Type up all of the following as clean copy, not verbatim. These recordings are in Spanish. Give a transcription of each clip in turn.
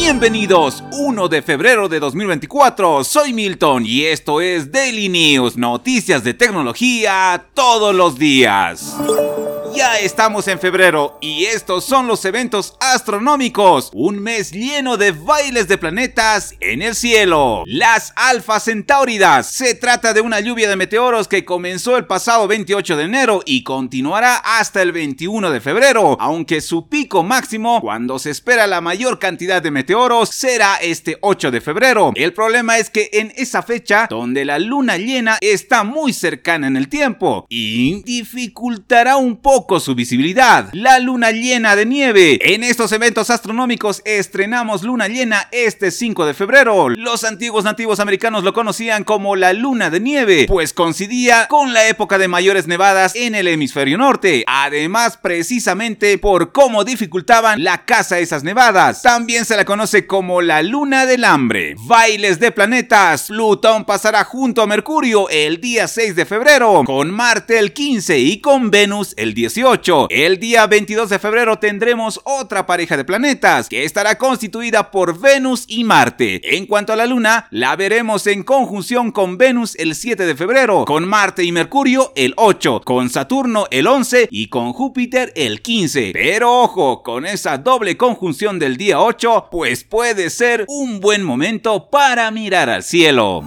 Bienvenidos, 1 de febrero de 2024, soy Milton y esto es Daily News, noticias de tecnología todos los días. Ya estamos en febrero y estos son los eventos astronómicos, un mes lleno de bailes de planetas en el cielo. Las Alfa Centauridas, se trata de una lluvia de meteoros que comenzó el pasado 28 de enero y continuará hasta el 21 de febrero, aunque su pico máximo, cuando se espera la mayor cantidad de meteoros, será este 8 de febrero. El problema es que en esa fecha, donde la luna llena está muy cercana en el tiempo y dificultará un poco su visibilidad. La luna llena de nieve. En estos eventos astronómicos estrenamos luna llena este 5 de febrero. Los antiguos nativos americanos lo conocían como la luna de nieve, pues coincidía con la época de mayores nevadas en el hemisferio norte. Además, precisamente por cómo dificultaban la caza a esas nevadas. También se la conoce como la luna del hambre. Bailes de planetas. Plutón pasará junto a Mercurio el día 6 de febrero, con Marte el 15 y con Venus el 18. El día 22 de febrero tendremos otra pareja de planetas que estará constituida por Venus y Marte. En cuanto a la luna, la veremos en conjunción con Venus el 7 de febrero, con Marte y Mercurio el 8, con Saturno el 11 y con Júpiter el 15. Pero ojo, con esa doble conjunción del día 8, pues puede ser un buen momento para mirar al cielo.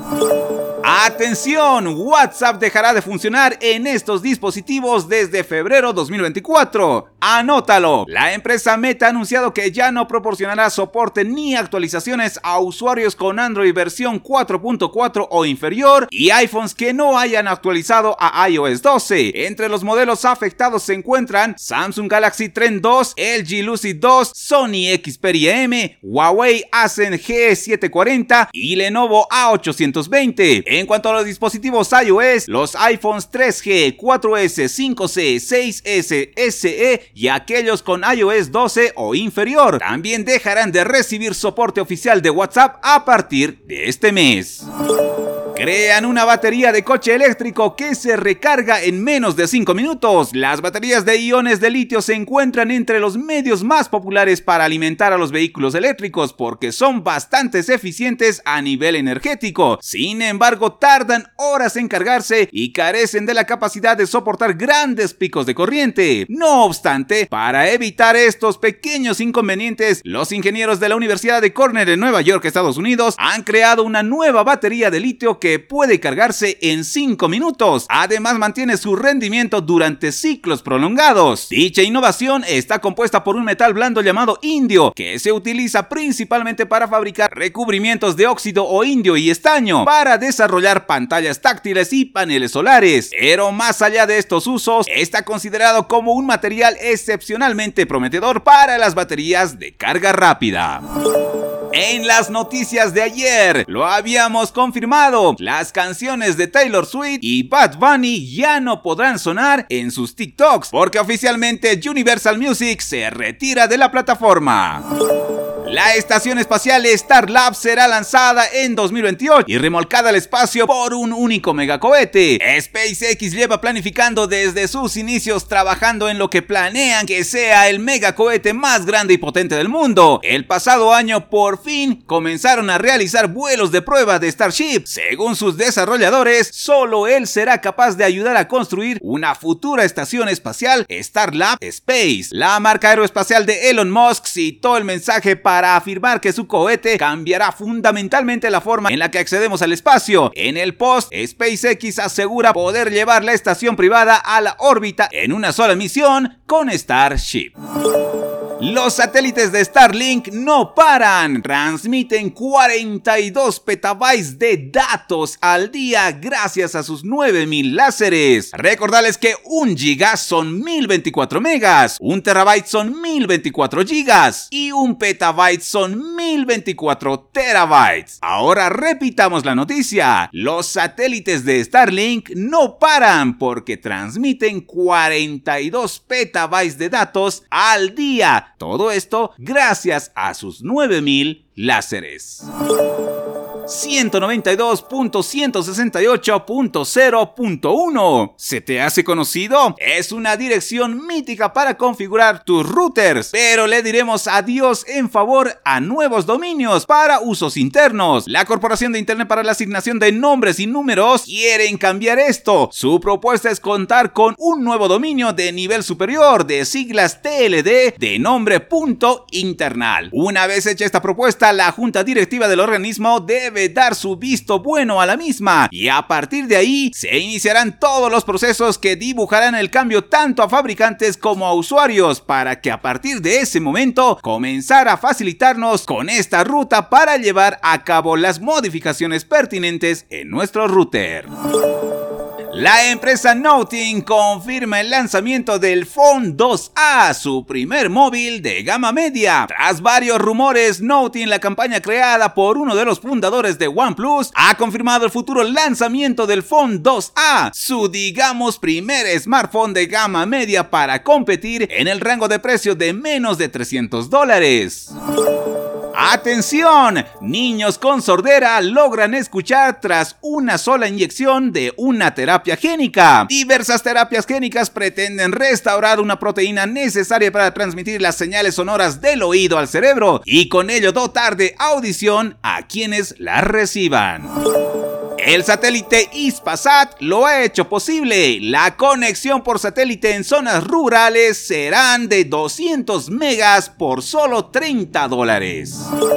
¡Atención! WhatsApp dejará de funcionar en estos dispositivos desde febrero 2024. ¡Anótalo! La empresa Meta ha anunciado que ya no proporcionará soporte ni actualizaciones a usuarios con Android versión 4.4 o inferior y iPhones que no hayan actualizado a iOS 12. Entre los modelos afectados se encuentran Samsung Galaxy Trend 2, LG Lucid 2, Sony Xperia M, Huawei Ascend G740 y Lenovo A820. En cuanto a los dispositivos iOS, los iPhones 3G, 4S, 5C, 6S, SE y aquellos con iOS 12 o inferior también dejarán de recibir soporte oficial de WhatsApp a partir de este mes. Crean una batería de coche eléctrico que se recarga en menos de 5 minutos. Las baterías de iones de litio se encuentran entre los medios más populares para alimentar a los vehículos eléctricos porque son bastante eficientes a nivel energético. Sin embargo, tardan horas en cargarse y carecen de la capacidad de soportar grandes picos de corriente. No obstante, para evitar estos pequeños inconvenientes, los ingenieros de la Universidad de Cornell en Nueva York, Estados Unidos, han creado una nueva batería de litio que puede cargarse en 5 minutos. Además, mantiene su rendimiento durante ciclos prolongados. Dicha innovación está compuesta por un metal blando llamado indio, que se utiliza principalmente para fabricar recubrimientos de óxido o indio y estaño, para desarrollar pantallas táctiles y paneles solares. Pero más allá de estos usos, está considerado como un material excepcionalmente prometedor para las baterías de carga rápida. En las noticias de ayer, lo habíamos confirmado, las canciones de Taylor Swift y Bad Bunny ya no podrán sonar en sus TikToks, porque oficialmente Universal Music se retira de la plataforma. La estación espacial Starlab será lanzada en 2028 y remolcada al espacio por un único megacohete. SpaceX lleva planificando desde sus inicios trabajando en lo que planean que sea el megacohete más grande y potente del mundo. El pasado año por fin comenzaron a realizar vuelos de prueba de Starship. Según sus desarrolladores, solo él será capaz de ayudar a construir una futura estación espacial Starlab Space. La marca aeroespacial de Elon Musk citó el mensaje para afirmar que su cohete cambiará fundamentalmente la forma en la que accedemos al espacio. En el post, SpaceX asegura poder llevar la estación privada a la órbita en una sola misión con Starship. Los satélites de Starlink no paran, transmiten 42 petabytes de datos al día gracias a sus 9000 láseres. Recordarles que 1 giga son 1024 megas, 1 terabyte son 1024 gigas y 1 petabyte son 1024 terabytes. Ahora repitamos la noticia, los satélites de Starlink no paran porque transmiten 42 petabytes de datos al día. Todo esto gracias a sus 9000 láseres. 192.168.0.1. ¿Se te hace conocido? Es una dirección mítica para configurar tus routers, pero le diremos adiós en favor a nuevos dominios para usos internos. La Corporación de Internet para la Asignación de Nombres y Números quieren cambiar esto. Su propuesta es contar con un nuevo dominio de nivel superior de siglas TLD de nombre .internal. Una vez hecha esta propuesta, la junta directiva del organismo debe dar su visto bueno a la misma y a partir de ahí se iniciarán todos los procesos que dibujarán el cambio tanto a fabricantes como a usuarios para que a partir de ese momento comenzar a facilitarnos con esta ruta para llevar a cabo las modificaciones pertinentes en nuestro router. La empresa Nothing confirma el lanzamiento del Phone 2A, su primer móvil de gama media. Tras varios rumores, Nothing, la campaña creada por uno de los fundadores de OnePlus, ha confirmado el futuro lanzamiento del Phone 2A, su digamos primer smartphone de gama media para competir en el rango de precio de menos de $300. ¡Atención! Niños con sordera logran escuchar tras una sola inyección de una terapia génica. Diversas terapias génicas pretenden restaurar una proteína necesaria para transmitir las señales sonoras del oído al cerebro y con ello dotar de audición a quienes las reciban. El satélite Hispasat lo ha hecho posible. La conexión por satélite en zonas rurales serán de 200 megas por solo $30.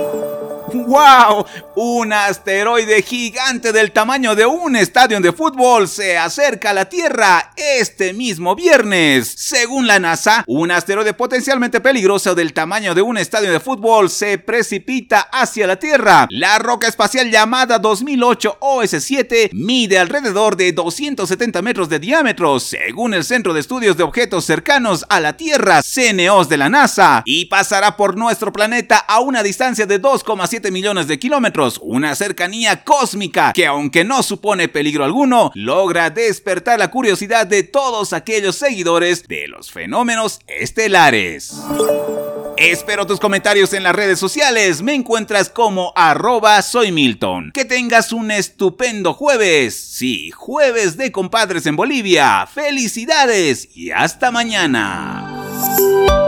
¡Wow! Un asteroide gigante del tamaño de un estadio de fútbol se acerca a la Tierra este mismo viernes. Según la NASA, un asteroide potencialmente peligroso del tamaño de un estadio de fútbol se precipita hacia la Tierra. La roca espacial llamada 2008 OS7 mide alrededor de 270 metros de diámetro, según el Centro de Estudios de Objetos Cercanos a la Tierra, CNOS de la NASA, y pasará por nuestro planeta a una distancia de 2,7 millones de kilómetros, una cercanía cósmica que, aunque no supone peligro alguno, logra despertar la curiosidad de todos aquellos seguidores de los fenómenos estelares. Espero tus comentarios en las redes sociales. Me encuentras como @soymilton. Que tengas un estupendo jueves. Sí, jueves de compadres en Bolivia. Felicidades y hasta mañana.